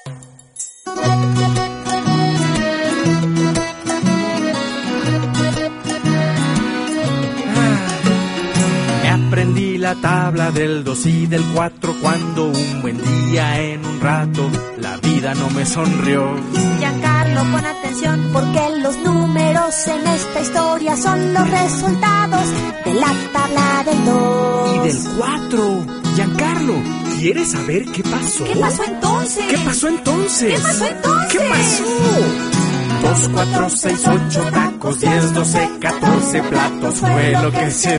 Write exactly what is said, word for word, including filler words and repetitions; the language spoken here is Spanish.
Aprendí la tabla del dos y del cuatro cuando un buen día en un rato la vida no me sonrió. Giancarlo, pon atención, porque los números en esta historia son los resultados de la tabla del dos. Y del cuatro. Giancarlo, ¿quieres saber qué pasó? ¿Qué pasó entonces? ¿Qué pasó entonces? ¿Qué pasó entonces? ¿Qué pasó? Dos, cuatro, seis, ocho tacos, diez, doce, catorce platos fue lo que se